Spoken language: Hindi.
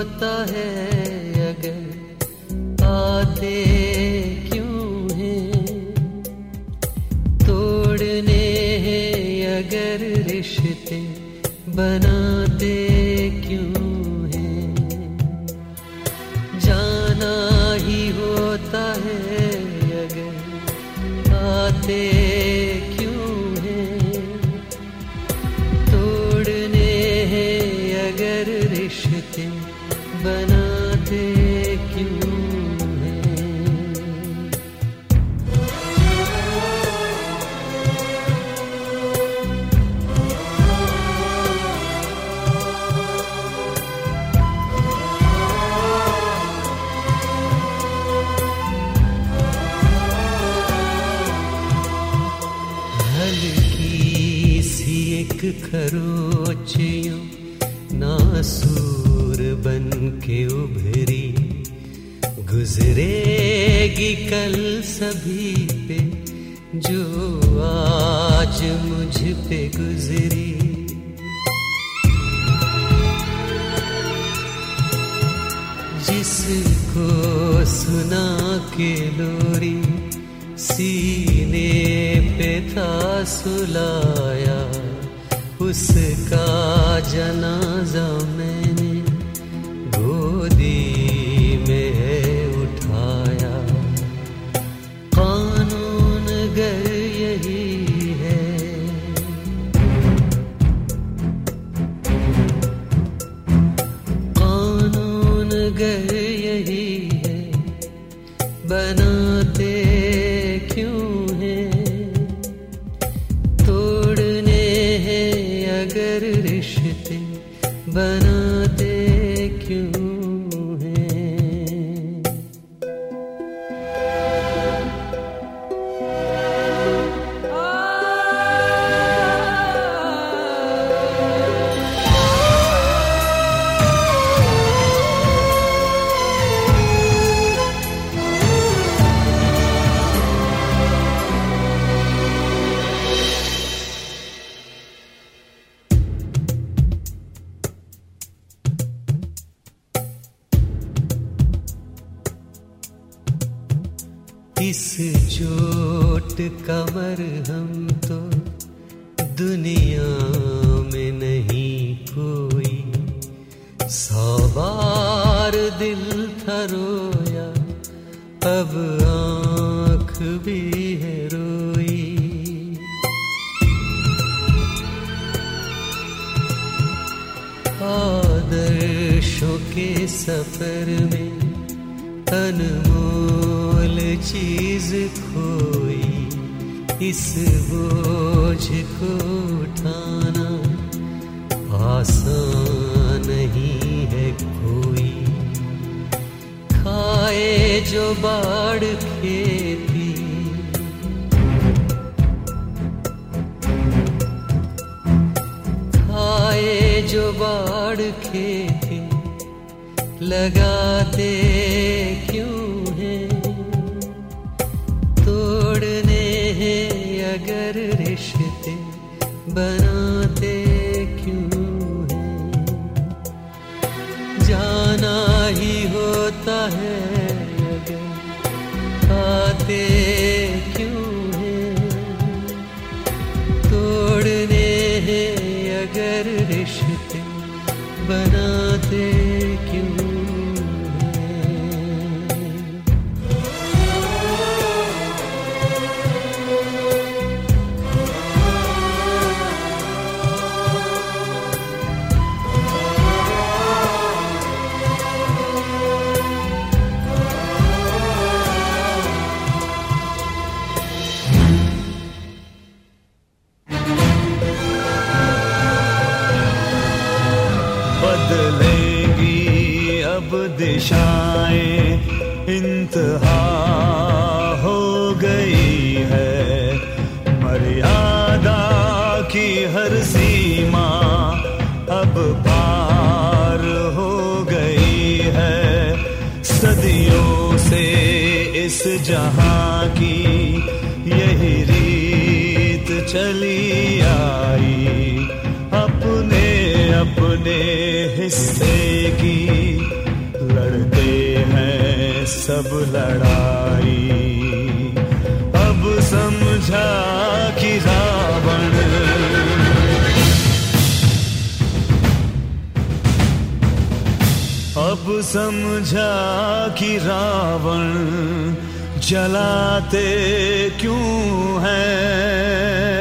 होता है अगर आते क्यों हैं, तोड़ने हैं अगर रिश्ते बनाते क्यों हैं, जाना ही होता है अगर आते क्यों हैं, तोड़ने हैं अगर रिश्ते बनाते क्यों हैं। हल्की सी एक खरोच यूं नासूर बन के उभरी, गुजरेगी कल सभी पे जो आज मुझ पे गुजरी। जिसको सुना के लोरी सीने पे था सुलाया, उसका जनाजा मैंने गोदी में है उठाया। कानून गर यही है, कानून गर यही है, बनाते क्यों हैं, तोड़ने हैं अगर रिश्ते बनाते क्यों हैं। इस चोट का मरहम तो दुनिया में नहीं कोई, 100 बार दिल था रोया अब आँख भी है रोई। आदर्शों के सफर में अनमोल चीज खोई, इस बोझ को उठाना आसान नहीं है कोई। खाए जो बाढ़ खेती, खाए जो बाढ़ खेती, लगाते क्यों हैं, तोड़ने हैं अगर रिश्ते बनाते क्यों हैं, जाना ही होता है अगर आते क्यों हैं, तोड़ने हैं अगर रिश्ते बनाते क्यों। बदलेंगी अब दिशाएं, इंतहा हो गई है, मर्यादा की हर सीमा अब पार हो गई है। सदियों से इस जहां की यही रीत चली आई, अपने अपने हिस्से की सब लड़ाई। अब समझा कि रावण अब समझा कि रावण जलाते क्यों हैं।